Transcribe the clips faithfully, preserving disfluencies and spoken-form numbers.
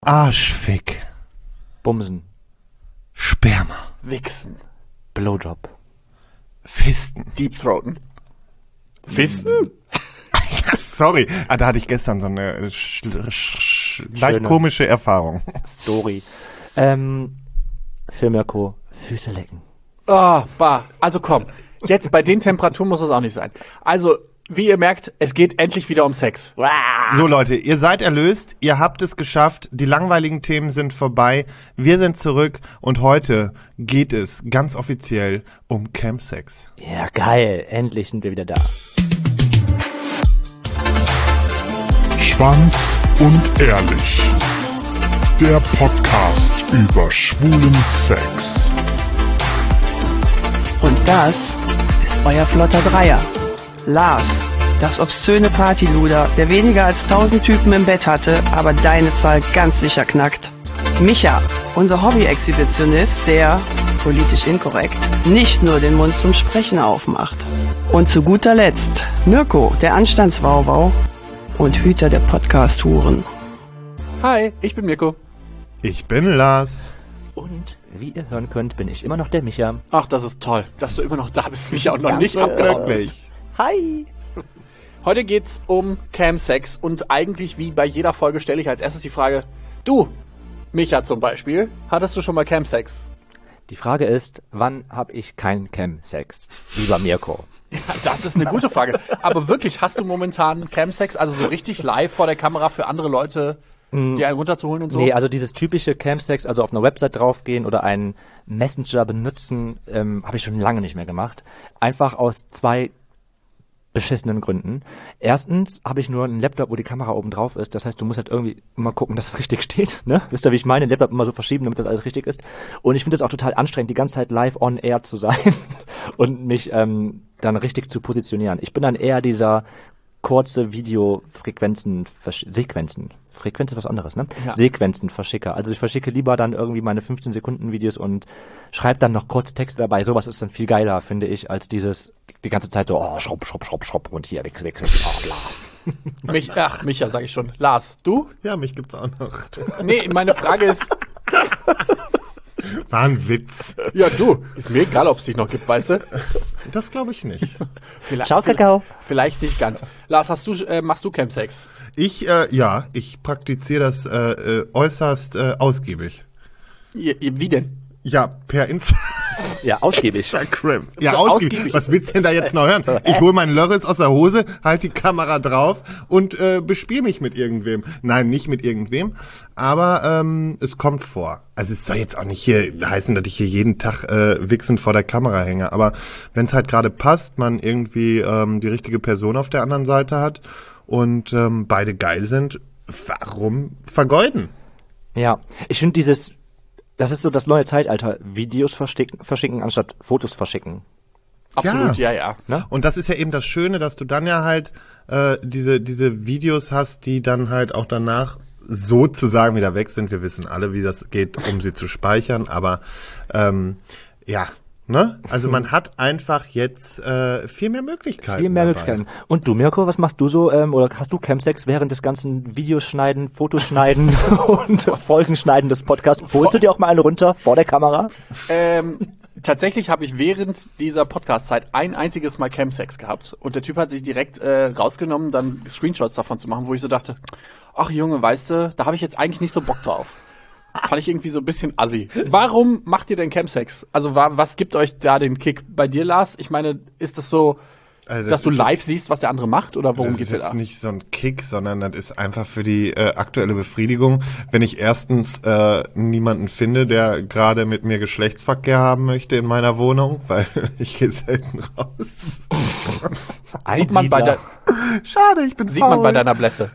Arschfick. Bumsen. Sperma. Wichsen. Blowjob. Fisten. Deepthroaten. Fisten? Sorry, ah, da hatte ich gestern so eine sch sch leicht komische Erfahrung. Story. Ähm, für Mirko, Füße lecken. Oh, bah. Also komm, jetzt bei den Temperaturen muss das auch nicht sein. Also, wie ihr merkt, es geht endlich wieder um Sex. So Leute, ihr seid erlöst, ihr habt es geschafft, die langweiligen Themen sind vorbei, wir sind zurück und heute geht es ganz offiziell um Chemsex. Ja, geil, endlich sind wir wieder da. Schwanz und ehrlich. Der Podcast über schwulen Sex. Und das ist euer flotter Dreier. Lars, das obszöne Partyluder, der weniger als tausend Typen im Bett hatte, aber deine Zahl ganz sicher knackt. Micha, unser Hobby-Exhibitionist, der, politisch inkorrekt, nicht nur den Mund zum Sprechen aufmacht. Und zu guter Letzt, Mirko, der Anstandswauwau und Hüter der Podcast-Huren. Hi, ich bin Mirko. Ich bin Lars. Und wie ihr hören könnt, bin ich immer noch der Micha. Ach, das ist toll, dass du immer noch da bist, mich auch noch Danke. nicht abgehauen bist. Wirklich. Hi! Heute geht's um Camsex und eigentlich wie bei jeder Folge stelle ich als erstes die Frage, du, Micha zum Beispiel, hattest du schon mal Camsex? Die Frage ist, wann habe ich keinen Chemsex? Lieber Mirko. Ja, das ist eine gute Frage. Aber wirklich, hast du momentan Camsex, also so richtig live vor der Kamera für andere Leute, die einen runterzuholen und so? Nee, also dieses typische Chemsex, also auf einer Website draufgehen oder einen Messenger benutzen, ähm, habe ich schon lange nicht mehr gemacht. Einfach aus zwei beschissenen Gründen. Erstens habe ich nur einen Laptop, wo die Kamera oben drauf ist. Das heißt, du musst halt irgendwie immer gucken, dass es richtig steht. Ne? Wisst ihr, wie ich meine? Den Laptop immer so verschieben, damit das alles richtig ist. Und ich finde es auch total anstrengend, die ganze Zeit live on air zu sein und mich ähm, dann richtig zu positionieren. Ich bin dann eher dieser kurze Videofrequenzen, Sequenzen. Frequenz ist was anderes, ne? Ja. Sequenzen verschicke. Also ich verschicke lieber dann irgendwie meine fünfzehn Sekunden Videos und schreibe dann noch kurze Texte dabei. Sowas ist dann viel geiler, finde ich, als dieses die ganze Zeit so, oh, schrupp, schrupp, schrupp, schrupp und hier, wechsel, wechsel, oh, bla. Mich, ach, Micha, sag ich schon. Lars, du? Ja, mich gibt's auch noch. Nee, meine Frage ist, War ein Witz. ja du, ist mir egal, ob es dich noch gibt, weißt du? Das glaube ich nicht. Vielleicht, Ciao, Kakao. Vielleicht nicht ganz. Lars, hast du, äh, machst du Camsex? Ich, äh, ja, ich praktiziere das äh, äh, äußerst äh, ausgiebig. Ihr, ihr, wie denn? Ja, per Insta Ja, ausgiebig. Instagram. Ja, So ausgiebig. ausgiebig. Was willst du denn da jetzt noch hören? Ich hole meinen Lörres aus der Hose, halt die Kamera drauf und äh, bespiel mich mit irgendwem. Nein, nicht mit irgendwem, aber ähm, es kommt vor. Also es soll jetzt auch nicht hier heißen, dass ich hier jeden Tag äh, wichsend vor der Kamera hänge, aber wenn es halt gerade passt, man irgendwie ähm, die richtige Person auf der anderen Seite hat und ähm, beide geil sind, warum vergeuden? Ja, ich finde dieses, das ist so das neue Zeitalter, Videos verschicken, verschicken anstatt Fotos verschicken. Absolut, ja, ja. Ne? Und das ist ja eben das Schöne, dass du dann ja halt äh, diese diese Videos hast, die dann halt auch danach sozusagen wieder weg sind. Wir wissen alle, wie das geht, um sie zu speichern, aber ähm, ja, ne? Also man hat einfach jetzt äh, viel mehr Möglichkeiten. Viel mehr dabei. Möglichkeiten. Und du, Mirko, was machst du so? Ähm, oder hast du Chemsex während des ganzen Videos schneiden, Fotos schneiden und Folgen schneiden des Podcasts? Holst du dir auch mal eine runter vor der Kamera? Ähm, tatsächlich habe ich während dieser Podcast-Zeit ein einziges Mal Camsex gehabt. Und der Typ hat sich direkt äh, rausgenommen, dann Screenshots davon zu machen, wo ich so dachte, ach Junge, weißt du, da habe ich jetzt eigentlich nicht so Bock drauf. Fand ich irgendwie so ein bisschen assi. Warum macht ihr denn Camsex? Also wa- was gibt euch da den Kick? Bei dir, Lars? Ich meine, ist das so, Also das dass du ist- live siehst, was der andere macht? Oder worum Das geht's ist dir jetzt da? nicht so ein Kick, sondern das ist einfach für die äh, aktuelle Befriedigung, wenn ich erstens äh, niemanden finde, der gerade mit mir Geschlechtsverkehr haben möchte in meiner Wohnung, weil ich gehe selten raus. Sieht man bei, de- Schade, ich bin sieht faul. man bei deiner Blässe.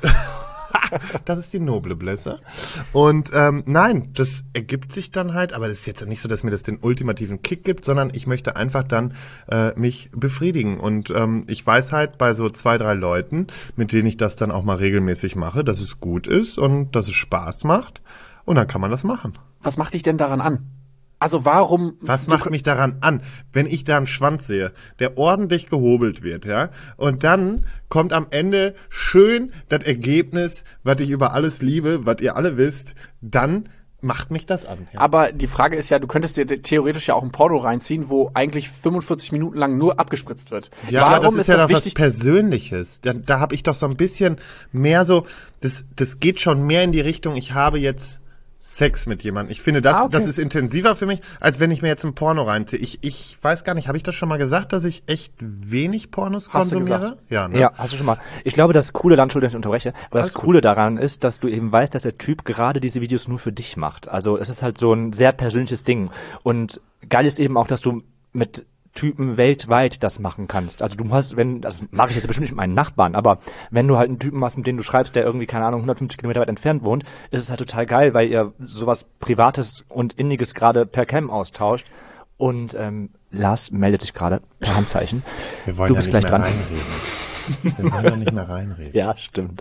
Das ist die noble Blässe. Und ähm, nein, das ergibt sich dann halt, aber das ist jetzt nicht so, dass mir das den ultimativen Kick gibt, sondern ich möchte einfach dann äh, mich befriedigen. Und ähm, ich weiß halt bei so zwei, drei Leuten, mit denen ich das dann auch mal regelmäßig mache, dass es gut ist und dass es Spaß macht. Und dann kann man das machen. Was macht dich denn daran an? Also warum... Was macht mich daran an, wenn ich da einen Schwanz sehe, der ordentlich gehobelt wird, ja? Und dann kommt am Ende schön das Ergebnis, was ich über alles liebe, was ihr alle wisst, dann macht mich das an. Ja. Aber die Frage ist ja, du könntest dir theoretisch ja auch ein Porno reinziehen, wo eigentlich fünfundvierzig Minuten lang nur abgespritzt wird. Ja, Warum aber das ist, ist ja das doch was wichtig? Persönliches. Da, da habe ich doch so ein bisschen mehr so, das, das geht schon mehr in die Richtung, ich habe jetzt Sex mit jemandem. Ich finde, das, Ah, okay. das ist intensiver für mich, als wenn ich mir jetzt ein Porno reinziehe. Ich, ich weiß gar nicht, habe ich das schon mal gesagt, dass ich echt wenig Pornos Hast du konsumiere? gesagt. Ja, ne? Ja, hast du schon mal. Ich glaube, das Coole daran, Entschuldigung, dass ich unterbreche, aber das Alles gut. Coole daran ist, dass du eben weißt, dass der Typ gerade diese Videos nur für dich macht. Also es ist halt so ein sehr persönliches Ding. Und geil ist eben auch, dass du mit Typen weltweit das machen kannst. Also du hast, wenn, das mache ich jetzt bestimmt nicht mit meinen Nachbarn, aber wenn du halt einen Typen hast, mit dem du schreibst, der irgendwie, keine Ahnung, hundertfünfzig Kilometer weit entfernt wohnt, ist es halt total geil, weil ihr sowas Privates und Inniges gerade per Cam austauscht. Und ähm, Lars meldet sich gerade per Handzeichen. Wir wollen du ja bist nicht gleich mehr dran. reinreden. Wir wollen ja nicht mehr reinreden. Ja, stimmt.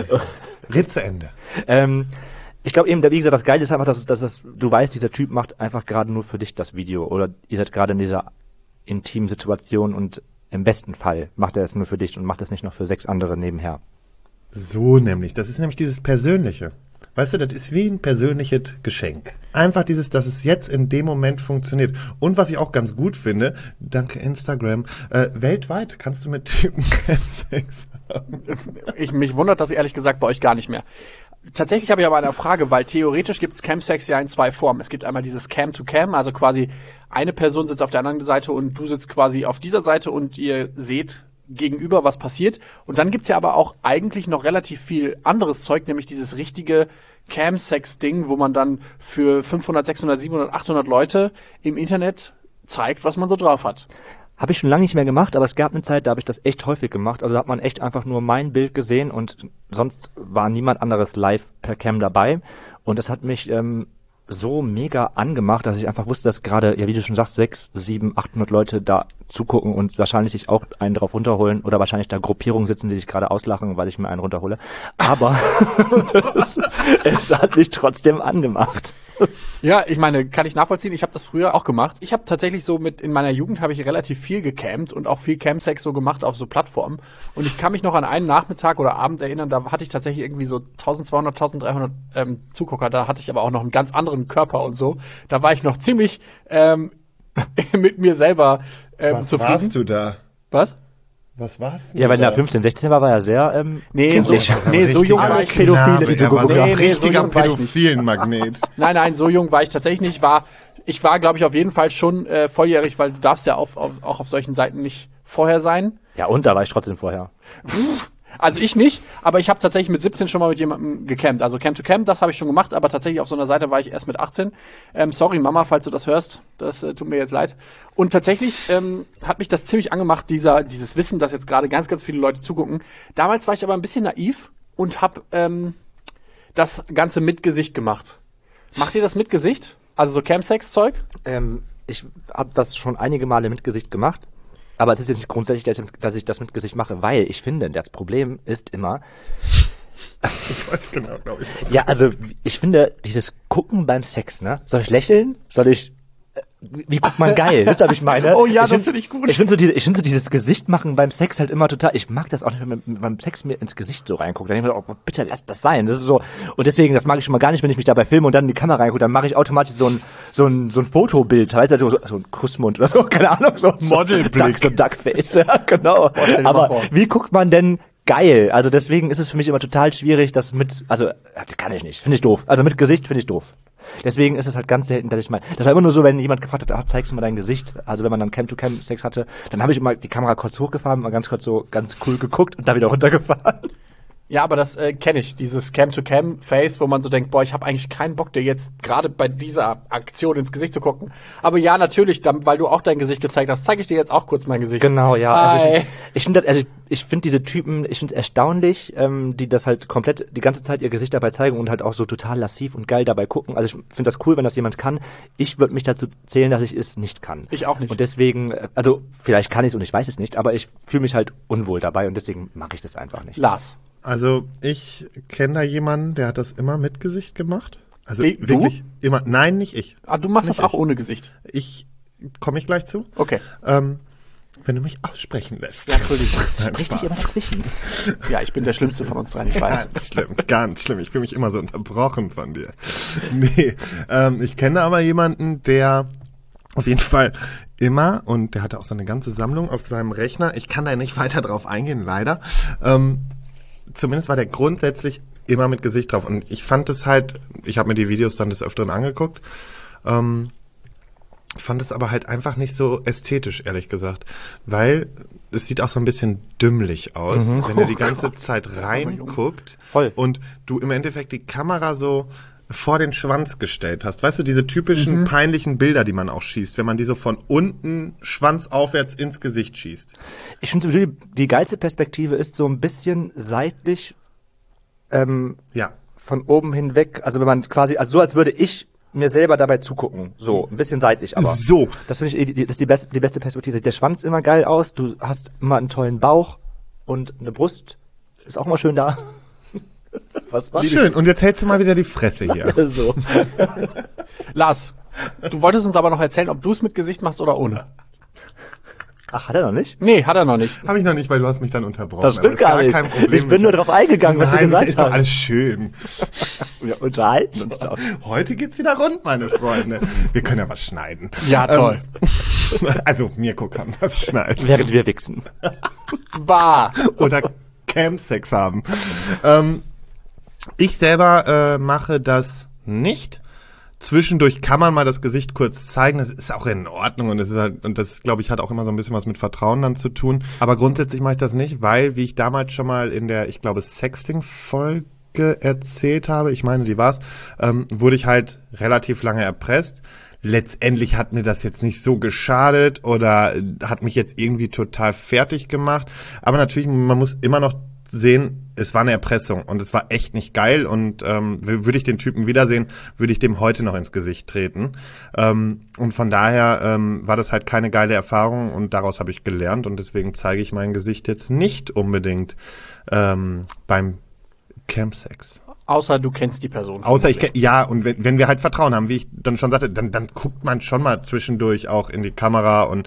Red zu Ende. Ähm, ich glaube eben, wie gesagt, das Geile ist einfach, dass, dass, dass du weißt, dieser Typ macht einfach gerade nur für dich das Video. Oder ihr seid gerade in dieser intimen Situation und im besten Fall macht er es nur für dich und macht es nicht noch für sechs andere nebenher. So nämlich. Das ist nämlich dieses Persönliche. Weißt du, das ist wie ein persönliches Geschenk. Einfach dieses, dass es jetzt in dem Moment funktioniert. Und was ich auch ganz gut finde, danke Instagram, äh, weltweit kannst du mit Typen Sex haben. Ich, mich wundert das ehrlich gesagt bei euch gar nicht mehr. Tatsächlich habe ich aber eine Frage, weil theoretisch gibt es Camsex ja in zwei Formen. Es gibt einmal dieses Cam-to-Cam, also quasi eine Person sitzt auf der anderen Seite und du sitzt quasi auf dieser Seite und ihr seht gegenüber, was passiert. Und dann gibt's ja aber auch eigentlich noch relativ viel anderes Zeug, nämlich dieses richtige Camsex-Ding, wo man dann für fünfhundert, sechshundert, siebenhundert, achthundert Leute im Internet zeigt, was man so drauf hat. Habe ich schon lange nicht mehr gemacht, aber es gab eine Zeit, da habe ich das echt häufig gemacht. Also da hat man echt einfach nur mein Bild gesehen und sonst war niemand anderes live per Cam dabei. Und das hat mich ähm, so mega angemacht, dass ich einfach wusste, dass gerade, ja wie du schon sagst, sechs, sieben, achthundert Leute da zugucken und wahrscheinlich sich auch einen drauf runterholen oder wahrscheinlich da Gruppierungen sitzen, die sich gerade auslachen, weil ich mir einen runterhole. Aber es, es hat mich trotzdem angemacht. Ja, ich meine, kann ich nachvollziehen. Ich habe das früher auch gemacht. Ich habe tatsächlich so mit, in meiner Jugend habe ich relativ viel gecampt und auch viel Camsex so gemacht auf so Plattformen. Und ich kann mich noch an einen Nachmittag oder Abend erinnern, da hatte ich tatsächlich irgendwie so eintausendzweihundert, eintausenddreihundert ähm, Zugucker. Da hatte ich aber auch noch einen ganz anderen Körper und so. Da war ich noch ziemlich ähm, mit mir selber ähm, Was zufrieden. warst du da? Was? Was warst du Ja, wenn da? er fünfzehn, sechzehn war, war er sehr ähm, Nee, so, kindlich. nee, so jung war Alles ich Pädophile, Knabe, die er so war so geguckt ein haben. Nee, nee, so richtiger jung war ich nicht. Pädophilen-Magnet. Nein, nein, so jung war ich tatsächlich nicht. War, ich war, glaube ich, auf jeden Fall schon äh, volljährig, weil du darfst ja auf, auf, auch auf solchen Seiten nicht vorher sein. Ja, und da war ich trotzdem vorher. Also ich nicht, aber ich habe tatsächlich mit siebzehn schon mal mit jemandem gecampt. Also Camp to Camp, das habe ich schon gemacht, aber tatsächlich auf so einer Seite war ich erst mit achtzehn. Ähm, sorry Mama, falls du das hörst, das äh, tut mir jetzt leid. Und tatsächlich ähm, hat mich das ziemlich angemacht, dieser dieses Wissen, dass jetzt gerade ganz, ganz viele Leute zugucken. Damals war ich aber ein bisschen naiv und habe ähm, das Ganze mit Gesicht gemacht. Macht ihr das mit Gesicht? Also so Campsex-Zeug? Ähm, ich habe das schon einige Male mit Gesicht gemacht. Aber es ist jetzt nicht grundsätzlich, dass ich, dass ich das mit Gesicht mache, weil ich finde, das Problem ist immer, Ich weiß genau, glaube ich. Was ja, also ich finde, dieses Gucken beim Sex, ne? Soll ich lächeln? Soll ich, äh, wie guckt man geil? Wisst ihr, was ich meine? Oh ja, das find- finde ich gut. Ich finde so, diese, ich finde so dieses Gesicht machen beim Sex halt immer total, ich mag das auch nicht, wenn man mit- beim Sex mir ins Gesicht so reinguckt. Dann denke ich mir, oh, bitte lass das sein. Das ist so, und deswegen, das mag ich schon mal gar nicht, wenn ich mich dabei filme und dann in die Kamera reingucke, dann mache ich automatisch so ein, so ein, so ein Fotobild, weißt du, so, so ein Kussmund oder so, keine Ahnung, so, so Modelblick. Duck, so Duckface, ja, genau. stell dir mal Aber vor. wie guckt man denn geil? Also deswegen ist es für mich immer total schwierig, das mit, also kann ich nicht, finde ich doof. Also mit Gesicht finde ich doof. Deswegen ist es halt ganz selten, dass ich mal, das war immer nur so, wenn jemand gefragt hat, ah, zeigst du mal dein Gesicht, also wenn man dann Cam-to-Cam-Sex hatte, dann habe ich immer die Kamera kurz hochgefahren, mal ganz kurz so ganz cool geguckt und da wieder runtergefahren. Ja, aber das äh, kenne ich, dieses Cam-to-Cam-Face, wo man so denkt, boah, ich habe eigentlich keinen Bock, dir jetzt gerade bei dieser Aktion ins Gesicht zu gucken. Aber ja, natürlich, dann, weil du auch dein Gesicht gezeigt hast, zeige ich dir jetzt auch kurz mein Gesicht. Genau, ja. Also Hi. ich ich finde also ich, ich finde diese Typen, ich finde es erstaunlich, ähm, die das halt komplett die ganze Zeit ihr Gesicht dabei zeigen und halt auch so total lassiv und geil dabei gucken. Also ich finde das cool, wenn das jemand kann. Ich würde mich dazu zählen, dass ich es nicht kann. Ich auch nicht. Und deswegen, äh, also vielleicht kann ich es und ich weiß es nicht, aber ich fühle mich halt unwohl dabei und deswegen mache ich das einfach nicht. Lars. Also ich kenne da jemanden, der hat das immer mit Gesicht gemacht. Also Die- du? wirklich immer, nein, nicht ich. Ah, du machst Nicht das auch ich. ohne Gesicht. Ich, komme ich gleich zu. Okay. Ähm, wenn du mich aussprechen lässt. Ja, Entschuldigung. Nein, Sprich dich Spaß. immer dazwischen. Ja, ich bin der Schlimmste von uns dreien, ich weiß. Ganz schlimm, ganz schlimm. Ich fühle mich immer so unterbrochen von dir. Nee, ähm, ich kenne aber jemanden, der auf jeden Fall immer, und der hatte auch so eine ganze Sammlung auf seinem Rechner, ich kann da nicht weiter drauf eingehen, leider, ähm, zumindest war der grundsätzlich immer mit Gesicht drauf. Und ich fand es halt, ich habe mir die Videos dann des Öfteren angeguckt, ähm, fand es aber halt einfach nicht so ästhetisch, ehrlich gesagt. Weil es sieht auch so ein bisschen dümmlich aus, wenn er die ganze Zeit reinguckt Voll. und du im Endeffekt die Kamera so vor den Schwanz gestellt hast. Weißt du, diese typischen peinlichen Bilder, die man auch schießt, wenn man die so von unten schwanzaufwärts ins Gesicht schießt. Ich finde sowieso, die, die geilste Perspektive ist so ein bisschen seitlich ähm, Ja. von oben hinweg. Also wenn man quasi, also so als würde ich mir selber dabei zugucken. So, ein bisschen seitlich, aber. So. Das finde ich, die- die- das ist die beste, die beste Perspektive. Sieht der Schwanz immer geil aus, du hast immer einen tollen Bauch und eine Brust ist auch mal schön da. Was war Schön. Und jetzt hältst du mal wieder die Fresse hier. So. Lars, du wolltest uns aber noch erzählen, ob du es mit Gesicht machst oder ohne. Ach, hat er noch nicht? Nee, hat er noch nicht. Habe ich noch nicht, weil du hast mich dann unterbrochen. Das Aber stimmt ist gar nicht. Kein Problem. Ich bin nur drauf eingegangen, was du Nein, gesagt ist doch hast. alles schön. Wir unterhalten uns doch. Heute geht's wieder rund, meine Freunde. Wir können ja was schneiden. Ja, toll. Ähm, also, Mirko kann was schneiden. Während wir wichsen. Bah. Oder Camsex haben. Ähm, ich selber äh, mache das nicht. Zwischendurch kann man mal das Gesicht kurz zeigen. Das ist auch in Ordnung und das ist halt, und das, glaube ich, hat auch immer so ein bisschen was mit Vertrauen dann zu tun. Aber grundsätzlich mache ich das nicht, weil, wie ich damals schon mal in der, ich glaube, Sexting-Folge erzählt habe, ich meine, die war's, ähm, wurde ich halt relativ lange erpresst. Letztendlich hat mir das jetzt nicht so geschadet oder hat mich jetzt irgendwie total fertig gemacht. Aber natürlich, man muss immer noch sehen, es war eine Erpressung und es war echt nicht geil und ähm, w- würde ich den Typen wiedersehen, würde ich dem heute noch ins Gesicht treten. Ähm, und von daher ähm, war das halt keine geile Erfahrung und daraus habe ich gelernt und deswegen zeige ich mein Gesicht jetzt nicht unbedingt ähm, beim Campsex. Außer du kennst die Person. Außer ich, ke- ja, und wenn, wenn wir halt Vertrauen haben, wie ich dann schon sagte, dann, dann guckt man schon mal zwischendurch auch in die Kamera und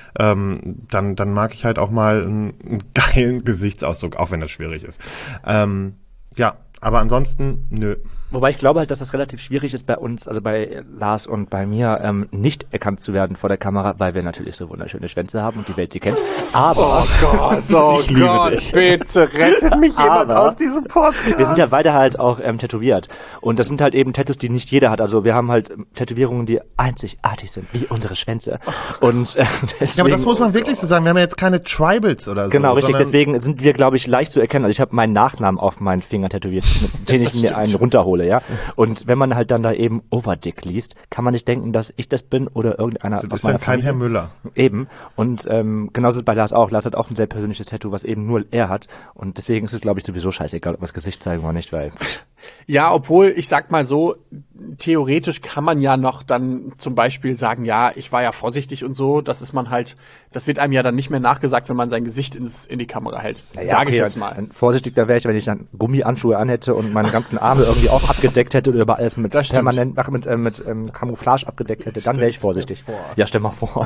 ähm, dann, dann mag ich halt auch mal einen, einen geilen Gesichtsausdruck, auch wenn das schwierig ist. Ähm, ja, aber ansonsten, nö. Wobei ich glaube halt, dass das relativ schwierig ist bei uns, also bei Lars und bei mir, ähm, nicht erkannt zu werden vor der Kamera, weil wir natürlich so wunderschöne Schwänze haben und die Welt sie kennt. Aber Oh Gott, oh Ich liebe Gott, dich. bitte rettet mich jemand Aber aus diesem Podcast. wir sind ja beide halt auch ähm, tätowiert. Und das sind halt eben Tattoos, die nicht jeder hat. Also wir haben halt ähm, Tätowierungen, die einzigartig sind, wie unsere Schwänze. Und äh, deswegen, Ja, aber das muss man wirklich so sagen. Wir haben ja jetzt keine Tribals oder so. Genau, richtig. sondern- Deswegen sind wir, glaube ich, leicht zu erkennen. Also ich habe meinen Nachnamen auf meinen Finger tätowiert, mit den ich mir einen runterhole, ja. Und wenn man halt dann da eben Overdick liest, kann man nicht denken, dass ich das bin oder irgendeiner Das aus ist meiner dann kein Familie. Herr Müller. Eben. Und ähm, genauso ist es bei Lars auch. Lars hat auch ein sehr persönliches Tattoo, was eben nur er hat. Und deswegen ist es, glaube ich, sowieso scheißegal, ob wir das Gesicht zeigen oder nicht, weil Ja, obwohl, ich sag mal so, theoretisch kann man ja noch dann zum Beispiel sagen, ja, ich war ja vorsichtig und so, das ist man halt, das wird einem ja dann nicht mehr nachgesagt, wenn man sein Gesicht ins, in die Kamera hält. naja, Sage ich okay, jetzt mal. dann Vorsichtiger wäre ich, wenn ich dann Gummihandschuhe anhätte und meine ganzen Arme irgendwie auch abgedeckt hätte oder über alles mit Das stimmt. permanent ach, mit, äh, mit ähm, Camouflage abgedeckt hätte, dann wäre ich vorsichtig. Ja, stell mal vor.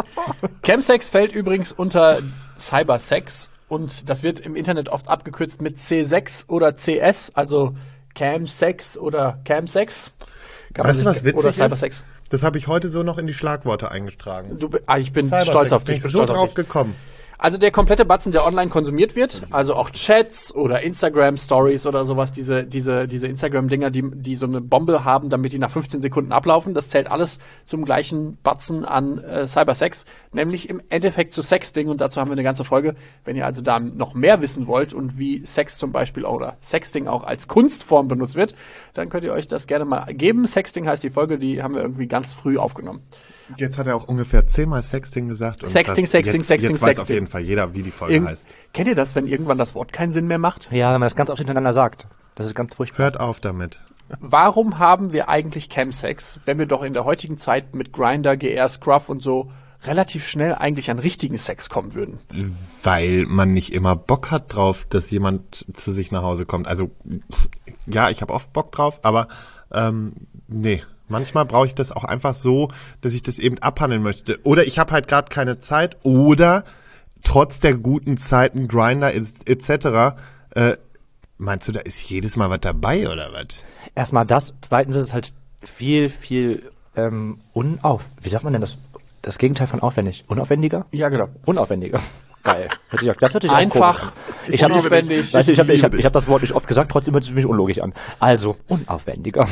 Chemsex fällt übrigens unter Cybersex und das wird im Internet oft abgekürzt mit C sechs oder C S, also Camsex oder Camsex. Kann man Weißt du, sich- was witzig Oder Cybersex. ist? Das habe ich heute so noch in die Schlagworte eingetragen. Du, ah, ich bin Cybersex, stolz auf bin dich. ich bin so stolz auf drauf dich. gekommen. Also der komplette Batzen, der online konsumiert wird, also auch Chats oder Instagram Stories oder sowas, diese diese diese Instagram Dinger, die die so eine Bombe haben, damit die nach fünfzehn Sekunden ablaufen, das zählt alles zum gleichen Batzen an äh, Cybersex, nämlich im Endeffekt zu Sexting und dazu haben wir eine ganze Folge. Wenn ihr also da noch mehr wissen wollt und wie Sex zum Beispiel oder Sexting auch als Kunstform benutzt wird, dann könnt ihr euch das gerne mal geben. Sexting heißt die Folge, die haben wir irgendwie ganz früh aufgenommen. Jetzt hat er auch ungefähr zehnmal Sexting gesagt. Und Sexting, das, Sexting, jetzt, Sexting, jetzt weiß Sexting. auf jeden Fall jeder, wie die Folge Irgend- heißt. Kennt ihr das, wenn irgendwann das Wort keinen Sinn mehr macht? Ja, wenn man das ganz oft hintereinander sagt. Das ist ganz furchtbar. Hört auf damit. Warum haben wir eigentlich Chemsex, wenn wir doch in der heutigen Zeit mit Grindr, G R, Scruff und so relativ schnell eigentlich an richtigen Sex kommen würden? Weil man nicht immer Bock hat drauf, dass jemand zu sich nach Hause kommt. Also ja, ich habe oft Bock drauf, aber Ähm, nee. Manchmal brauche ich das auch einfach so, dass ich das eben abhandeln möchte. Oder ich habe halt gerade keine Zeit oder trotz der guten Zeiten, Grindr et cetera. Äh, meinst du, da ist jedes Mal was dabei oder was? Erstmal das. Zweitens ist es halt viel, viel ähm, unauf... Wie sagt man denn das? Das Gegenteil von aufwendig. Unaufwendiger? Ja, genau. Unaufwendiger. Geil. Hört sich auch, das hört sich Einfach, auch ich hab, unaufwendig. Weißt du, ich habe ich hab, ich hab das Wort nicht oft gesagt, trotzdem hört es mich unlogisch an. Also, unaufwendiger.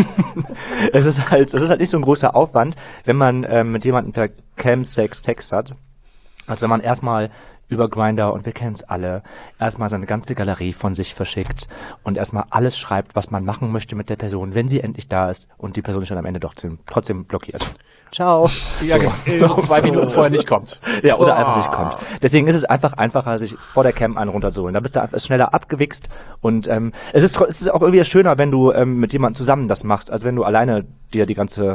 es ist halt, es ist halt nicht so ein großer Aufwand, wenn man ähm, mit jemandem per Cam-Sex Text hat, als wenn man erstmal über Grindr, und wir kennen es alle, erstmal seine ganze Galerie von sich verschickt und erstmal alles schreibt, was man machen möchte mit der Person, wenn sie endlich da ist und die Person ist dann am Ende doch trotzdem blockiert. Ciao. Ja, so. Genau. Zwei Minuten vorher nicht kommt. Ja, oder einfach nicht kommt. Deswegen ist es einfach einfacher, sich vor der Cam einen runterzuholen. Da bist du einfach schneller abgewichst und ähm, es ist es ist auch irgendwie schöner, wenn du ähm, mit jemandem zusammen das machst, als wenn du alleine dir die ganze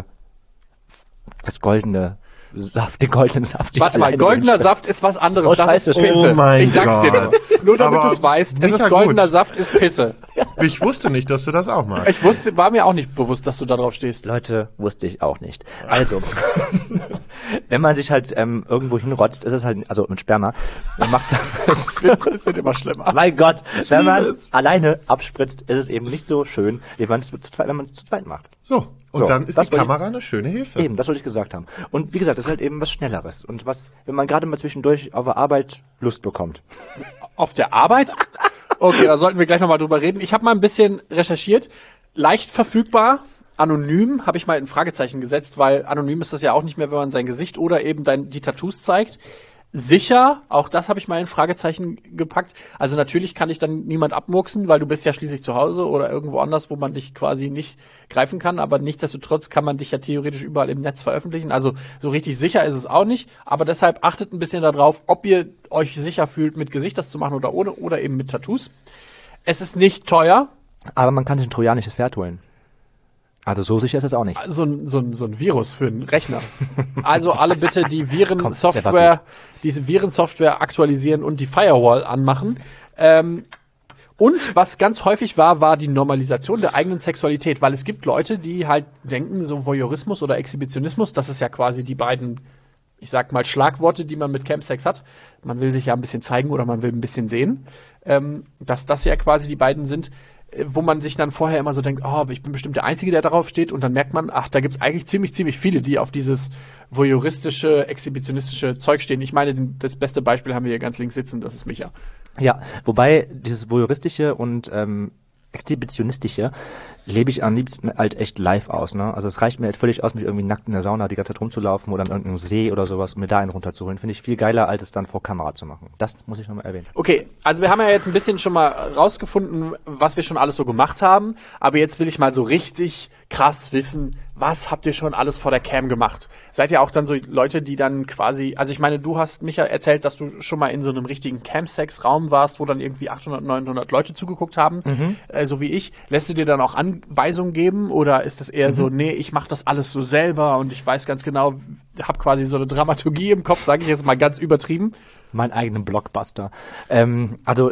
das goldene Saft, den goldenen Saft. Warte mal, goldener Saft ist was anderes. Oh, das Scheiße, ist Pisse. Oh mein ich sag's dir Gott. nicht. Nur damit Aber du es weißt, es Micha, ist goldener gut. Saft, ist Pisse. Ich wusste nicht, dass du das auch machst. Ich wusste, war mir auch nicht bewusst, dass du da drauf stehst. Leute, wusste ich auch nicht. Also, wenn man sich halt ähm, irgendwo hinrotzt, ist es halt, also mit Sperma, man macht Es wird, es wird immer schlimmer. mein Gott, wenn man es. alleine abspritzt, ist es eben nicht so schön, wie man es zu zweit, wenn man es zu zweit macht. So, und So, dann ist das die wollte ich- Kamera eine schöne Hilfe. Eben, das wollte ich gesagt haben. Und wie gesagt, das ist halt eben was Schnelleres. Und was, wenn man gerade mal zwischendurch auf der Arbeit Lust bekommt. Auf der Arbeit? Okay, da sollten wir gleich nochmal drüber reden. Ich habe mal ein bisschen recherchiert. Leicht verfügbar, anonym, habe ich mal ein Fragezeichen gesetzt, weil anonym ist das ja auch nicht mehr, wenn man sein Gesicht oder eben dein, die Tattoos zeigt. Sicher, auch das habe ich mal in Fragezeichen gepackt. Also natürlich kann ich dann niemand abmurksen, weil du bist ja schließlich zu Hause oder irgendwo anders, wo man dich quasi nicht greifen kann. Aber nichtsdestotrotz kann man dich ja theoretisch überall im Netz veröffentlichen. Also so richtig sicher ist es auch nicht. Aber deshalb achtet ein bisschen darauf, ob ihr euch sicher fühlt, mit Gesicht das zu machen oder ohne oder eben mit Tattoos. Es ist nicht teuer. Aber man kann sich ein trojanisches Pferd holen. Also so sicher ist es auch nicht. So ein, so ein, so ein Virus für einen Rechner. Also alle bitte die Komm, der Virensoftware, war diese Virensoftware aktualisieren und die Firewall anmachen. Ähm, und was ganz häufig war, war die Normalisation der eigenen Sexualität, weil es gibt Leute, die halt denken, so Voyeurismus oder Exhibitionismus, das ist ja quasi die beiden, ich sag mal, Schlagworte, die man mit Campsex hat. Man will sich ja ein bisschen zeigen oder man will ein bisschen sehen, ähm, dass das ja quasi die beiden sind, wo man sich dann vorher immer so denkt, oh, ich bin bestimmt der Einzige, der darauf steht, und dann merkt man, ach, da gibt's eigentlich ziemlich, ziemlich viele, die auf dieses voyeuristische, exhibitionistische Zeug stehen. Ich meine, das beste Beispiel haben wir hier ganz links sitzen, das ist Micha. Ja, wobei dieses voyeuristische und ähm, exhibitionistische lebe ich am liebsten halt echt live aus, ne? Also es reicht mir halt völlig aus, mich irgendwie nackt in der Sauna die ganze Zeit rumzulaufen oder an irgendeinem See oder sowas und mir da einen runterzuholen. Finde ich viel geiler, als es dann vor Kamera zu machen. Das muss ich nochmal erwähnen. Okay, also wir haben ja jetzt ein bisschen schon mal rausgefunden, was wir schon alles so gemacht haben, aber jetzt will ich mal so richtig krass wissen, was habt ihr schon alles vor der Cam gemacht? Seid ihr auch dann so Leute, die dann quasi, also ich meine, du hast, Micha, erzählt, dass du schon mal in so einem richtigen Cam-Sex-Raum warst, wo dann irgendwie achthundert, neunhundert Leute zugeguckt haben, Mhm. äh, so wie ich. Lässt du dir dann auch Anweisungen geben oder ist das eher Mhm. so, nee, ich mache das alles so selber und ich weiß ganz genau, hab quasi so eine Dramaturgie im Kopf, sage ich jetzt mal ganz übertrieben. Meinen eigenen Blockbuster. Ähm, also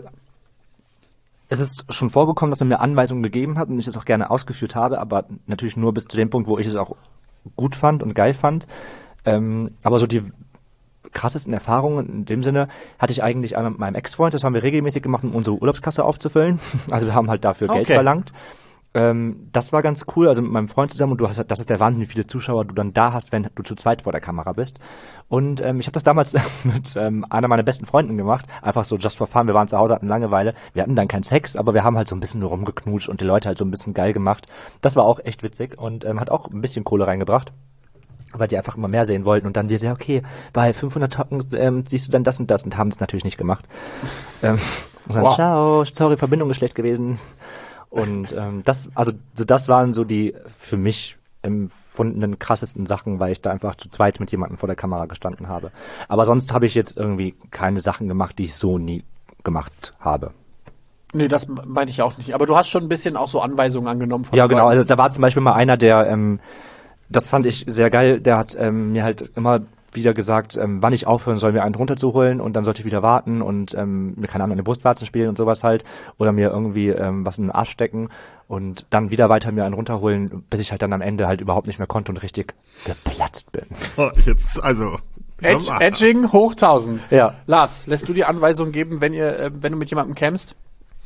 es ist schon vorgekommen, dass man mir Anweisungen gegeben hat und ich das auch gerne ausgeführt habe, aber natürlich nur bis zu dem Punkt, wo ich es auch gut fand und geil fand. Ähm, aber so die krassesten Erfahrungen in dem Sinne hatte ich eigentlich einmal mit meinem Ex-Freund. Das haben wir regelmäßig gemacht, um unsere Urlaubskasse aufzufüllen. Also wir haben halt dafür Geld Okay. verlangt. Ähm, das war ganz cool, also mit meinem Freund zusammen, und du hast, das ist der Wahnsinn, wie viele Zuschauer du dann da hast, wenn du zu zweit vor der Kamera bist. Und ähm, ich habe das damals mit ähm, einer meiner besten Freunden gemacht, einfach so just for fun. Wir waren zu Hause, hatten Langeweile, wir hatten dann keinen Sex, aber wir haben halt so ein bisschen nur rumgeknutscht und die Leute halt so ein bisschen geil gemacht. Das war auch echt witzig und ähm, hat auch ein bisschen Kohle reingebracht, weil die einfach immer mehr sehen wollten. Und dann wir so, okay, bei fünfhundert Tocken ähm, siehst du dann das und das, und haben es natürlich nicht gemacht. Ähm, und dann, Wow. ciao, sorry, Verbindung ist schlecht gewesen. Und ähm, das, also so das waren so die für mich empfundenen krassesten Sachen, weil ich da einfach zu zweit mit jemandem vor der Kamera gestanden habe. Aber sonst habe ich jetzt irgendwie keine Sachen gemacht, die ich so nie gemacht habe. Nee, das meine ich auch nicht. Aber du hast schon ein bisschen auch so Anweisungen angenommen von Ja, genau. Leuten. Also da war zum Beispiel mal einer, der, ähm, das fand ich sehr geil, der hat ähm, mir halt immer wieder gesagt, ähm, wann ich aufhören soll, mir einen runterzuholen und dann sollte ich wieder warten und ähm, mir keine Ahnung, eine Brustwarze spielen und sowas halt oder mir irgendwie ähm, was in den Arsch stecken und dann wieder weiter mir einen runterholen, bis ich halt dann am Ende halt überhaupt nicht mehr konnte und richtig geplatzt bin. Oh, jetzt, also... Edge, Edging hoch tausend. Ja. Lars, lässt du dir Anweisungen geben, wenn ihr, äh, wenn du mit jemandem campst?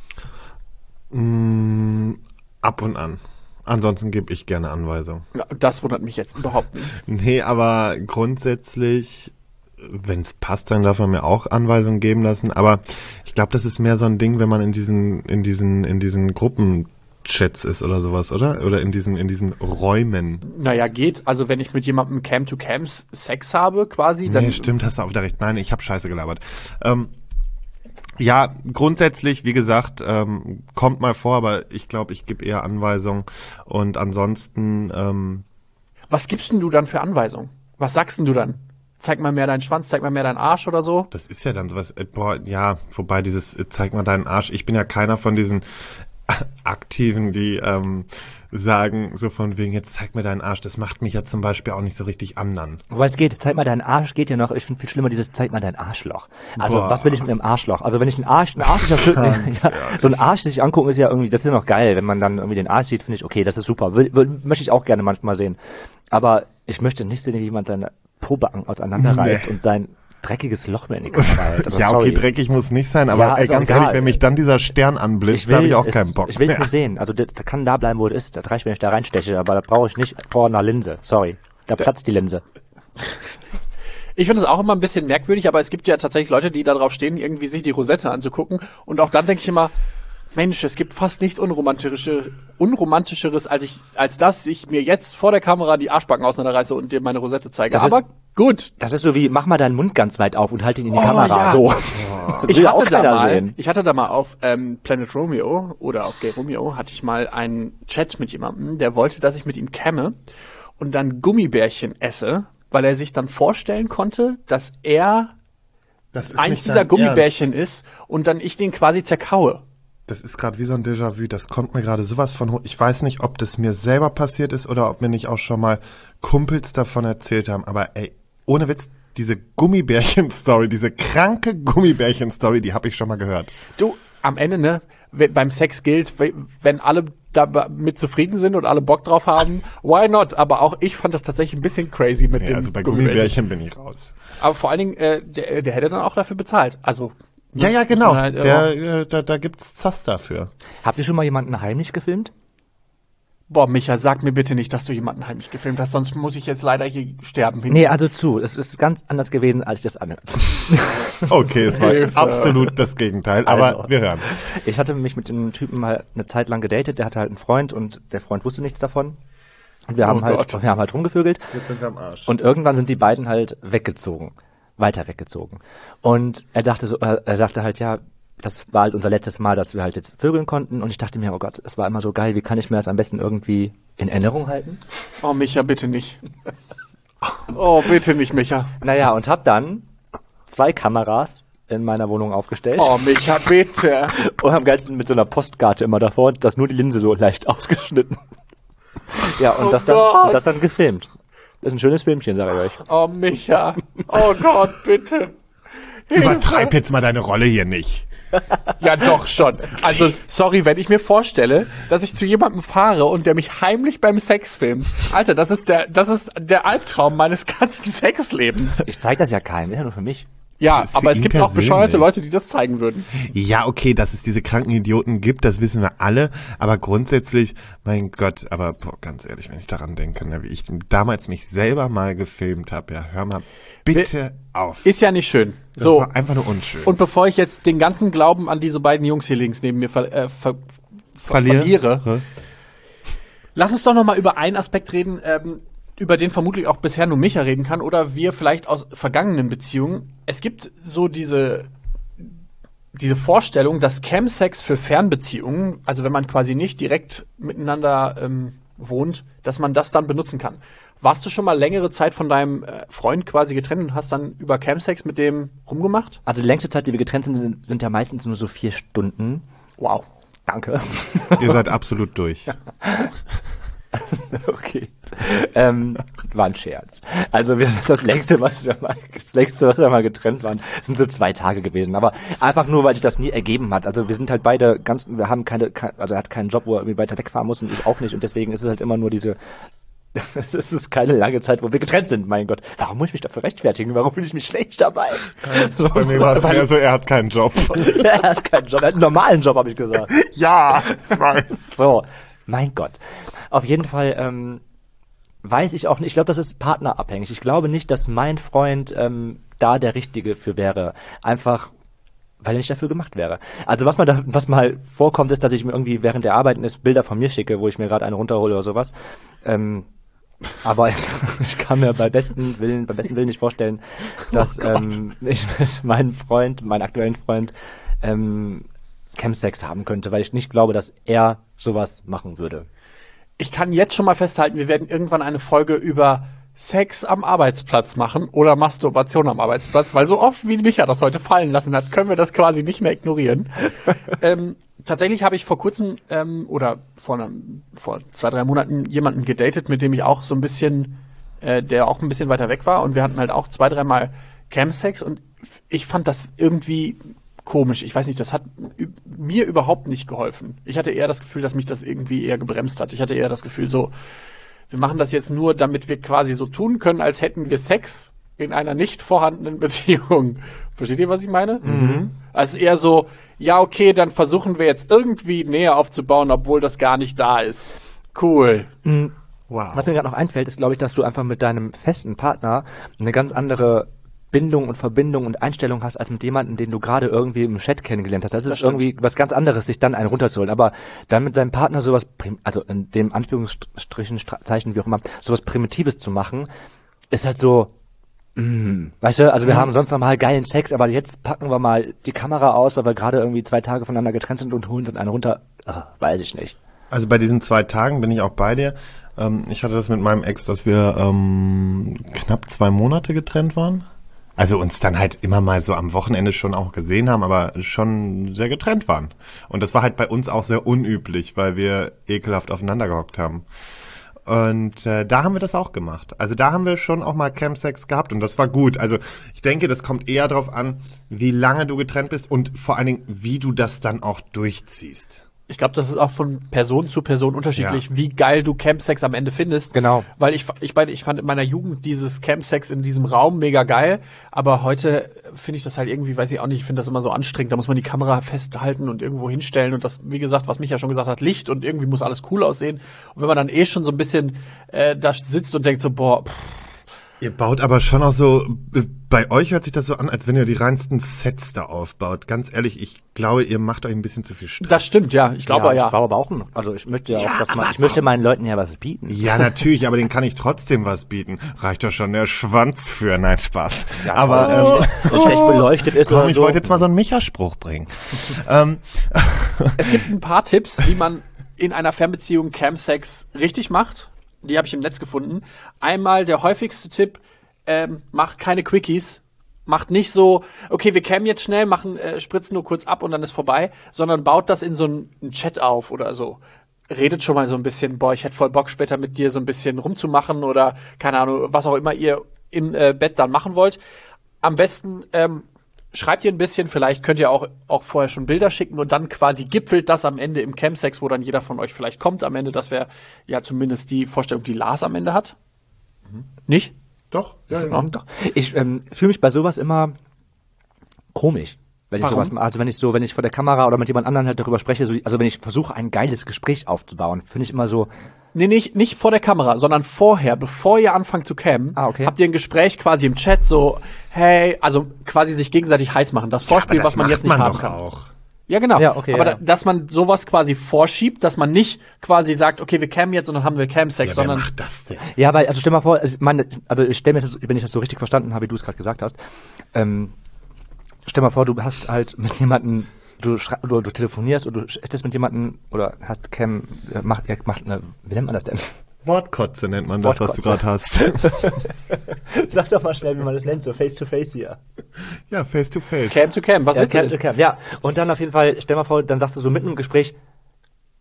Mm, ab und an. Ansonsten gebe ich gerne Anweisungen. Ja, das wundert mich jetzt überhaupt nicht. Nee, aber grundsätzlich, wenn es passt, dann darf man mir auch Anweisungen geben lassen. Aber ich glaube, das ist mehr so ein Ding, wenn man in diesen, in diesen, in diesen Gruppenchats ist oder sowas, oder? Oder in diesen, in diesen Räumen. Naja, geht. Also wenn ich mit jemandem Camp-to-Camps Sex habe, quasi, dann... Nee, stimmt, hast du auch wieder recht. Nein, ich habe Scheiße gelabert. Ähm, ja, grundsätzlich, wie gesagt, ähm, kommt mal vor, aber ich glaube, ich gebe eher Anweisungen. Und ansonsten... Ähm, Was gibst denn du dann für Anweisungen? Was sagst denn du dann? Zeig mal mehr deinen Schwanz, zeig mal mehr deinen Arsch oder so? Das ist ja dann sowas, äh, boah, ja, wobei dieses, äh, zeig mal deinen Arsch, ich bin ja keiner von diesen Aktiven, die ähm, sagen, so von wegen, jetzt zeig mir deinen Arsch, das macht mich ja zum Beispiel auch nicht so richtig anderen. Wobei es geht, zeig mal deinen Arsch, geht ja noch, ich finde viel schlimmer dieses, zeig mal dein Arschloch. Also, Boah. was will ich mit einem Arschloch? Also, wenn ich einen Arsch, ein Arsch ist ja, ja, so ein Arsch sich angucken ist ja irgendwie, das ist ja noch geil, wenn man dann irgendwie den Arsch sieht, finde ich, okay, das ist super, will, will, möchte ich auch gerne manchmal sehen. Aber ich möchte nicht sehen, wie jemand seine Pobacken auseinanderreißt Nee. und sein dreckiges Loch mir in die Kamera hält. Also, ja, okay, sorry. dreckig muss nicht sein, aber Ja, ey, ist ganz auch ehrlich, egal. wenn mich dann dieser Stern anblitzt, da habe ich auch es, keinen Bock Ich will es mehr. nicht sehen. Also, das, das kann da bleiben, wo es ist. Das reicht, wenn ich da reinsteche, aber da brauche ich nicht vor einer Linse. Sorry. Da platzt die Linse. Ich finde es auch immer ein bisschen merkwürdig, aber es gibt ja tatsächlich Leute, die darauf stehen, irgendwie sich die Rosette anzugucken. Und auch dann denke ich immer, Mensch, es gibt fast nichts Unromantische, Unromantischeres, als ich, als dass ich mir jetzt vor der Kamera die Arschbacken auseinanderreiße und dir meine Rosette zeige. Das ist- Aber gut. Das ist so wie, mach mal deinen Mund ganz weit auf und halt ihn in die Oh, Kamera. ja. So. Ich will hatte, auch da keiner mal, sehen. ich hatte da mal auf ähm, Planet Romeo oder auf Gay Romeo hatte ich mal einen Chat mit jemandem, der wollte, dass ich mit ihm camme und dann Gummibärchen esse, weil er sich dann vorstellen konnte, dass er Das ist eins nicht dieser dein Gummibärchen ist und dann ich den quasi zerkaue. Das ist gerade wie so ein Déjà-vu, das kommt mir gerade sowas von hoch. Ich weiß nicht, ob das mir selber passiert ist oder ob mir nicht auch schon mal Kumpels davon erzählt haben, aber ey, ohne Witz, diese Gummibärchen-Story, diese kranke Gummibärchen-Story, die habe ich schon mal gehört. Du, am Ende, ne, we- beim Sex gilt, we- wenn alle damit zufrieden sind und alle Bock drauf haben, why not? Aber auch ich fand das tatsächlich ein bisschen crazy mit Ja, dem also bei Gummibärchen. Gummibärchen bin ich raus. Aber vor allen Dingen, äh, der, der hätte dann auch dafür bezahlt. Also Ja, ja, muss genau. man halt, äh, Der, äh, da, da gibt's Zass dafür. Habt ihr schon mal jemanden heimlich gefilmt? Boah, Micha, sag mir bitte nicht, dass du jemanden heimlich gefilmt hast, sonst muss ich jetzt leider hier sterben. Nee, also zu. Es ist ganz anders gewesen, als ich das anhört. Okay, es war Hilfe. absolut das Gegenteil, aber Also. wir hören. Ich hatte mich mit dem Typen mal eine Zeit lang gedatet, der hatte halt einen Freund und der Freund wusste nichts davon. Und wir haben Oh halt, Gott. wir haben halt rumgevögelt. Jetzt sind wir am Arsch. Und irgendwann sind die beiden halt weggezogen. Weiter weggezogen. Und er dachte so, äh, er sagte halt, ja, das war halt unser letztes Mal, dass wir halt jetzt vögeln konnten. Und ich dachte mir, oh Gott, das war immer so geil, wie kann ich mir das am besten irgendwie in Erinnerung halten? Oh, Micha, bitte nicht. Oh, bitte nicht, Micha. Naja, und hab dann zwei Kameras in meiner Wohnung aufgestellt. Oh, Micha, bitte. Und am geilsten mit so einer Postkarte immer davor, dass nur die Linse so leicht ausgeschnitten. Ja, und Oh das dann, Gott. und das dann gefilmt. Das ist ein schönes Filmchen, sage ich euch. Oh, Micha. Oh Gott, bitte. Übertreib jetzt mal deine Rolle hier nicht. Ja, doch schon. Also, sorry, wenn ich mir vorstelle, dass ich zu jemandem fahre und der mich heimlich beim Sex filmt. Alter, das ist der, das ist der Albtraum meines ganzen Sexlebens. Ich zeige das ja keinem, ist ja nur für mich. Ja, Das ist für aber es ihn gibt auch bescheuerte persönlich. Leute, die das zeigen würden. Ja, okay, dass es diese kranken Idioten gibt, das wissen wir alle. Aber grundsätzlich, mein Gott, aber boah, ganz ehrlich, wenn ich daran denke, ne, wie ich damals mich selber mal gefilmt habe, ja, hör mal bitte auf. Ist ja nicht schön. Das So. war einfach nur unschön. Und bevor ich jetzt den ganzen Glauben an diese beiden Jungs hier links neben mir ver äh, ver ver Verliere. verliere, lass uns doch noch mal über einen Aspekt reden, ähm, über den vermutlich auch bisher nur Micha reden kann oder wir vielleicht aus vergangenen Beziehungen. Es gibt so diese diese Vorstellung, dass Chemsex für Fernbeziehungen, also wenn man quasi nicht direkt miteinander ähm, wohnt, dass man das dann benutzen kann. Warst du schon mal längere Zeit von deinem äh, Freund quasi getrennt und hast dann über Chemsex mit dem rumgemacht? Also die längste Zeit, die wir getrennt sind, sind, sind ja meistens nur so vier Stunden. Wow. Danke. Ihr seid absolut durch. Okay. ähm, war ein Scherz. Also wir sind das längste, was wir mal, das längste, was wir mal getrennt waren, sind so zwei Tage gewesen. Aber einfach nur, weil sich das nie ergeben hat. Also wir sind halt beide ganz, wir haben keine, also er hat keinen Job, wo er irgendwie weiter wegfahren muss und ich auch nicht. Und deswegen ist es halt immer nur diese, es ist keine lange Zeit, wo wir getrennt sind, mein Gott. Warum muss ich mich dafür rechtfertigen? Warum fühle ich mich schlecht dabei? Ja, bei mir war es eher so, er hat keinen Job. Er hat keinen Job, er hat einen normalen Job, habe ich gesagt. Ja, ich weiß. So, mein Gott. Auf jeden Fall ähm, weiß ich auch nicht, ich glaube, das ist partnerabhängig. Ich glaube nicht, dass mein Freund ähm, da der Richtige für wäre. Einfach, weil er nicht dafür gemacht wäre. Also was mal da, was mal vorkommt, ist, dass ich mir irgendwie während der Arbeiten ist Bilder von mir schicke, wo ich mir gerade eine runterhole oder sowas. Ähm, aber ich kann mir bei besten Willen, beim besten Willen nicht vorstellen, dass oh ähm, ich mit meinem Freund, meinem aktuellen Freund, ähm, Chemsex haben könnte, weil ich nicht glaube, dass er sowas machen würde. Ich kann jetzt schon mal festhalten, wir werden irgendwann eine Folge über Sex am Arbeitsplatz machen oder Masturbation am Arbeitsplatz, weil so oft wie Micha das heute fallen lassen hat, können wir das quasi nicht mehr ignorieren. ähm, tatsächlich habe ich vor kurzem ähm, oder vor, einem, vor zwei, drei Monaten jemanden gedatet, mit dem ich auch so ein bisschen, äh, der auch ein bisschen weiter weg war und wir hatten halt auch zwei, dreimal Chemsex und ich fand das irgendwie komisch. Ich weiß nicht, das hat mir überhaupt nicht geholfen. Ich hatte eher das Gefühl, dass mich das irgendwie eher gebremst hat. Ich hatte eher das Gefühl so, wir machen das jetzt nur, damit wir quasi so tun können, als hätten wir Sex in einer nicht vorhandenen Beziehung. Versteht ihr, was ich meine? Mhm. Also eher so, ja, okay, dann versuchen wir jetzt irgendwie näher aufzubauen, obwohl das gar nicht da ist. Cool. Mhm. Wow. Was mir gerade noch einfällt, ist, glaube ich, dass du einfach mit deinem festen Partner eine ganz andere Bindung und Verbindung und Einstellung hast, als mit jemandem, den du gerade irgendwie im Chat kennengelernt hast. Das, das ist stimmt. Irgendwie was ganz anderes, sich dann einen runterzuholen. Aber dann mit seinem Partner sowas, also in dem Anführungsstrichen, Zeichen, wie auch immer, sowas Primitives zu machen, ist halt so, mm, weißt du, also wir mm. haben sonst noch mal geilen Sex, aber jetzt packen wir mal die Kamera aus, weil wir gerade irgendwie zwei Tage voneinander getrennt sind und holen uns einen runter. Ach, weiß ich nicht. Also bei diesen zwei Tagen bin ich auch bei dir. Ähm, ich hatte das mit meinem Ex, dass wir ähm, knapp zwei Monate getrennt waren. Also uns dann halt immer mal so am Wochenende schon auch gesehen haben, aber schon sehr getrennt waren. Und das war halt bei uns auch sehr unüblich, weil wir ekelhaft aufeinander gehockt haben. Und äh, da haben wir das auch gemacht. Also da haben wir schon auch mal Chemsex gehabt und das war gut. Also ich denke, das kommt eher darauf an, wie lange du getrennt bist und vor allen Dingen, wie du das dann auch durchziehst. Ich glaube, das ist auch von Person zu Person unterschiedlich, Ja. wie geil du Campsex am Ende findest. Genau. Weil ich, ich meine, ich fand in meiner Jugend dieses Campsex in diesem Raum mega geil, aber heute finde ich das halt irgendwie, weiß ich auch nicht, ich finde das immer so anstrengend. Da muss man die Kamera festhalten und irgendwo hinstellen und das, wie gesagt, was Micha schon gesagt hat, Licht und irgendwie muss alles cool aussehen. Und wenn man dann eh schon so ein bisschen äh, da sitzt und denkt so, boah, pff, Ihr baut aber schon auch so, bei euch hört sich das so an, als wenn ihr die reinsten Sets da aufbaut. Ganz ehrlich, ich glaube, ihr macht euch ein bisschen zu viel Stress. das stimmt, ja. Ich glaube, ja. Ich glaube aber auch, noch- also ich möchte ja, Ja, auch, dass man, aber ich möchte komm. meinen Leuten ja was bieten. Ja, natürlich, aber den kann ich trotzdem was bieten. Reicht doch schon der Schwanz für, nein, Spaß. Ja, aber toll. ähm, Und schlecht beleuchtet ist komm, oder ich so. wollte jetzt mal so einen Micha-Spruch bringen. ähm, Es gibt ein paar Tipps, wie man in einer Fernbeziehung Campsex richtig macht. Die habe ich im Netz gefunden. Einmal der häufigste Tipp, ähm, macht keine Quickies. Macht nicht so, okay, wir cammen jetzt schnell, machen, äh, spritzen nur kurz ab und dann ist vorbei, sondern baut das in so einen, einen Chat auf oder so. Redet schon mal so ein bisschen, boah, ich hätte voll Bock später mit dir so ein bisschen rumzumachen oder keine Ahnung, was auch immer ihr im äh, Bett dann machen wollt. Am besten ähm, schreibt ihr ein bisschen, vielleicht könnt ihr auch, auch vorher schon Bilder schicken und dann quasi gipfelt das am Ende im Campsex, wo dann jeder von euch vielleicht kommt am Ende. Das wäre ja zumindest die Vorstellung, die Lars am Ende hat. Mhm. Nicht? doch, ja, ja. Ja, doch. Ich ähm, fühle mich bei sowas immer komisch, wenn ich Warum? sowas mache. Also wenn ich so, wenn ich vor der Kamera oder mit jemand anderem halt darüber spreche, so, also wenn ich versuche, ein geiles Gespräch aufzubauen, finde ich immer so, Nee, nicht, nicht vor der Kamera, sondern vorher, bevor ihr anfangt zu cammen, Ah, okay. habt ihr ein Gespräch quasi im Chat so, hey, also quasi sich gegenseitig heiß machen. Das Vorspiel, aber das was man macht jetzt nicht man haben doch kann. auch. Ja, genau. Ja, okay, aber ja. Da, dass man sowas quasi vorschiebt, dass man nicht quasi sagt, okay, wir cammen jetzt und dann haben wir Camsex, Ja, wer sondern macht das denn? ja, weil, also stell mal vor, also ich meine, also ich stell mir das, wenn ich das so richtig verstanden habe, wie du es gerade gesagt hast, ähm, stell mal vor, du hast halt mit jemandem, du, schrei- du, du telefonierst und du hättest mit jemandem oder hast Cam, äh, macht, ja, macht eine, wie nennt man das denn? Wortkotze nennt man das, was du Wortkotze. gerade hast. Sag doch mal schnell, wie man das nennt, so face to face hier. Ja, face to face. Cam to Cam. Was Ja, willst du Cam denn? to Cam, ja. Und dann auf jeden Fall, stell mal vor, dann sagst du so mitten im Gespräch,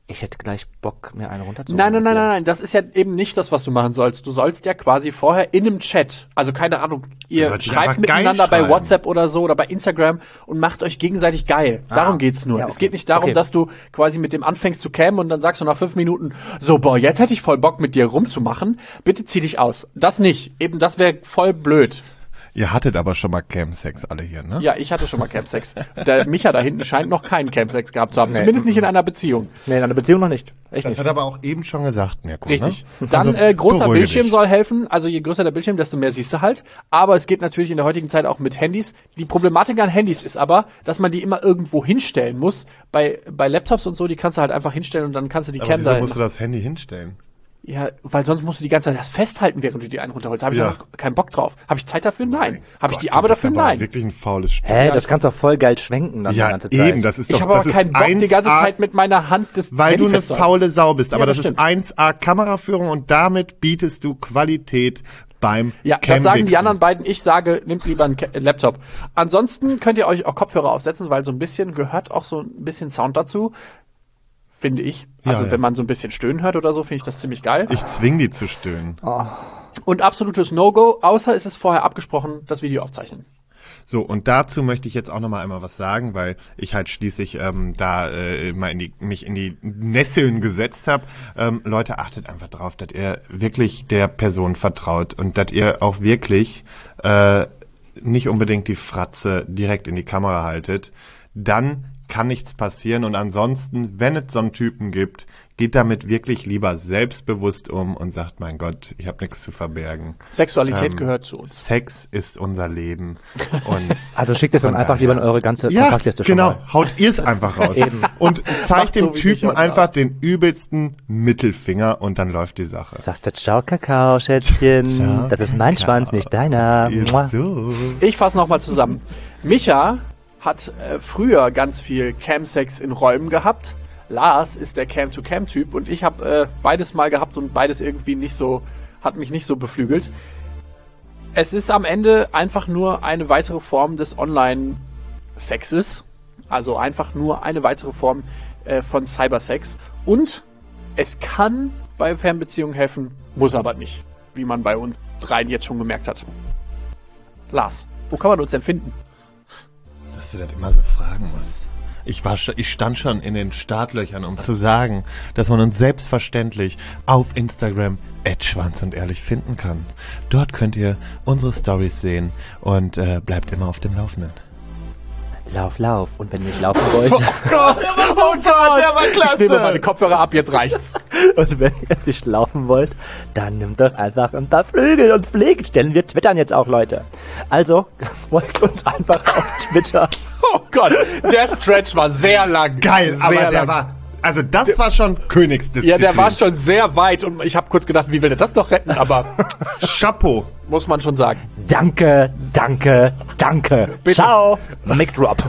Ich hätte gleich Bock, mir eine runterzuholen. Nein, nein, nein, nein, nein, das ist ja eben nicht das, was du machen sollst. Du sollst ja quasi vorher in einem Chat, also keine Ahnung, ihr sollst dich schreibt einfach geil miteinander bei schreiben. WhatsApp oder so oder bei Instagram und macht euch gegenseitig geil. Darum geht's nur. Ja, okay. Es geht nicht darum, Okay. dass du quasi mit dem anfängst zu cammen und dann sagst du nach fünf Minuten, so, boah, jetzt hätte ich voll Bock mit dir rumzumachen. Bitte zieh dich aus. Das nicht. Eben, das wäre voll blöd. Ihr hattet aber schon mal Camsex alle hier, ne? Ja, ich hatte schon mal Campsex. Der Micha da hinten scheint noch keinen Campsex gehabt zu haben. Zumindest nicht in einer Beziehung. Nee, in einer Beziehung noch nicht. Echt Das nicht. hat er aber auch eben schon gesagt, Mirko. Richtig. Ne? Dann Also, äh, großer beruhige Bildschirm dich. soll helfen. Also je größer der Bildschirm, desto mehr siehst du halt. Aber es geht natürlich in der heutigen Zeit auch mit Handys. Die Problematik an Handys ist aber, dass man die immer irgendwo hinstellen muss. Bei bei Laptops und so, die kannst du halt einfach hinstellen und dann kannst du die Aber Cam wieso da. musst du das Handy hinstellen? Ja, weil sonst musst du die ganze Zeit das festhalten, während du die einen runterholst. Habe ich Ja. ja keinen Bock drauf. Habe ich Zeit dafür? Nein. Habe ich Gott, die Arme du bist dafür? aber Nein. wirklich ein faules Stück. Hä, das kannst du auch voll geil schwenken dann die Ja, ganze Zeit. eben, das ist doch, Ich habe aber das ist keinen Bock, die ganze eins A, Zeit mit meiner Hand des weil Handy du eine festzuhalten. faule Sau bist. Aber Ja, das das, ist stimmt. eins A Kameraführung und damit bietest du Qualität beim Ja, das sagen die Camwichsen. anderen beiden. Ich sage, nehmt lieber einen Ca- Laptop. Ansonsten könnt ihr euch auch Kopfhörer aufsetzen, weil so ein bisschen gehört auch so ein bisschen Sound dazu, finde ich. Also Ja, ja. wenn man so ein bisschen stöhnen hört oder so, finde ich das ziemlich geil. Ich zwing die zu stöhnen. Und absolutes No-Go, außer es ist vorher abgesprochen, das Video aufzeichnen. So, und dazu möchte ich jetzt auch noch mal einmal was sagen, weil ich halt schließlich ähm, da äh, mal in die, mich in die Nesseln gesetzt habe. Ähm, Leute, achtet einfach drauf, dass ihr wirklich der Person vertraut und dass ihr auch wirklich äh, nicht unbedingt die Fratze direkt in die Kamera haltet. Dann kann nichts passieren und ansonsten, wenn es so einen Typen gibt, geht damit wirklich lieber selbstbewusst um und sagt, mein Gott, ich habe nichts zu verbergen. Sexualität Ähm, gehört zu uns. Sex ist unser Leben und Also schickt es dann Von einfach daher. lieber in eure ganze ja, Kontaktliste schon genau. mal. Haut ihr es einfach raus. Eben. Und zeigt Macht so, dem wie Typen ich auch einfach darf. den übelsten Mittelfinger und dann läuft die Sache. Sagst du Ciao, Kakao, Schätzchen. Ciao, das ist mein Kakao. Schwanz, nicht deiner. Mua. So. Ich fasse nochmal zusammen. Micha hat äh, früher ganz viel Camsex in Räumen gehabt. Lars ist der Cam-to-Cam-Typ und ich habe äh, beides mal gehabt und beides irgendwie nicht so, hat mich nicht so beflügelt. Es ist am Ende einfach nur eine weitere Form des Online-Sexes. Also einfach nur eine weitere Form äh, von Cybersex. Und es kann bei Fernbeziehungen helfen, muss aber nicht. Wie man bei uns dreien jetzt schon gemerkt hat. Lars, wo kann man uns denn finden? Dass du das immer so fragen musst. Ich war schon, ich stand schon in den Startlöchern, um zu sagen, dass man uns selbstverständlich auf Instagram at schwanz und ehrlich finden kann. Dort könnt ihr unsere Stories sehen und äh, bleibt immer auf dem Laufenden. Lauf, lauf. Und wenn ihr nicht laufen wollt, Gott, der war so Gott, der war klasse. Ich nehme meine Kopfhörer ab, jetzt reicht's. und wenn ihr nicht laufen wollt, dann nimmt doch einfach ein paar Flügel und fliegt. Denn wir twittern jetzt auch, Leute. Also, folgt uns einfach auf Twitter. Oh Gott, der Stretch war sehr lang. Geil, sehr aber der lang. war, also das war schon Königsdisziplin. Ja, der war schon sehr weit und ich habe kurz gedacht, wie will der das noch retten, aber Chapeau. muss man schon sagen. Danke, danke, danke. Bitte. Ciao. Mic drop.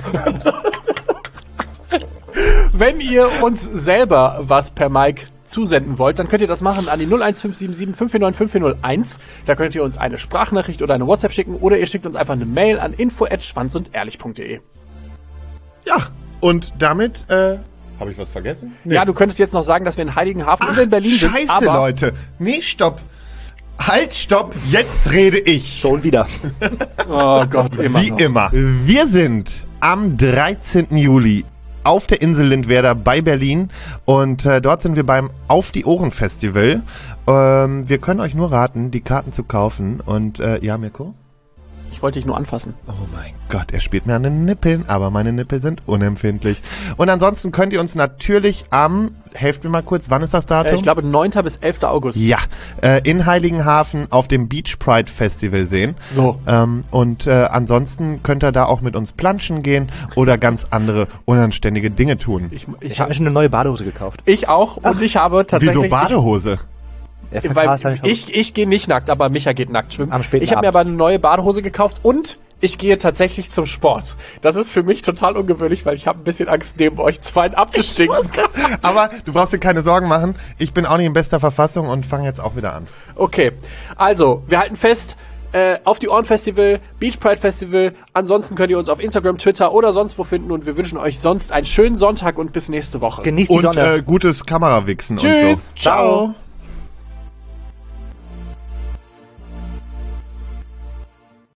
Wenn ihr uns selber was per Mic zusenden wollt, dann könnt ihr das machen an die null eins fünf sieben sieben fünf vier neun fünf vier null eins. Da könnt ihr uns eine Sprachnachricht oder eine WhatsApp schicken oder ihr schickt uns einfach eine Mail an info at schwanz und ehrlich punkt de. Ja, und damit, äh, habe ich was vergessen? Nee. Ja, du könntest jetzt noch sagen, dass wir in Heiligenhafen und in Berlin sind, Scheiße, aber Leute. Nee, stopp. Halt, stopp. Jetzt rede ich. Schon wieder. oh Gott, immer Wie noch. immer. Wir sind am dreizehnten Juli auf der Insel Lindwerder bei Berlin und äh, dort sind wir beim Auf die Ohren Festival. Ähm, wir können euch nur raten, die Karten zu kaufen und äh, ja, Mirko? Ich wollte dich nur anfassen. Oh mein Gott, er spielt mir an den Nippeln, aber meine Nippel sind unempfindlich. Und ansonsten könnt ihr uns natürlich am, helft mir mal kurz, wann ist das Datum? Äh, ich glaube neunten bis elften August. Ja, äh, in Heiligenhafen auf dem Beach Pride Festival sehen. So. Ähm, und äh, ansonsten könnt ihr da auch mit uns planschen gehen oder ganz andere unanständige Dinge tun. Ich, Ich ich, habe mir schon eine neue Badehose gekauft. ich auch und ich habe tatsächlich... Wieso Badehose? Der Weil Vertrag habe ich ich, ich gehe nicht nackt, aber Micha geht nackt schwimmen. Am späten ich habe mir Abend. aber eine neue Badehose gekauft und ich gehe tatsächlich zum Sport. Das ist für mich total ungewöhnlich, weil ich habe ein bisschen Angst, neben euch zwei abzustinken. Aber du brauchst dir keine Sorgen machen. Ich bin auch nicht in bester Verfassung und fange jetzt auch wieder an. Okay, also, wir halten fest, äh, auf die Ohren Festival, Beach Pride Festival. Ansonsten könnt ihr uns auf Instagram, Twitter oder sonst wo finden und wir wünschen euch sonst einen schönen Sonntag und bis nächste Woche. Genießt die Und Sonne. äh, gutes Kamerawichsen und Tschüss. so. Ciao.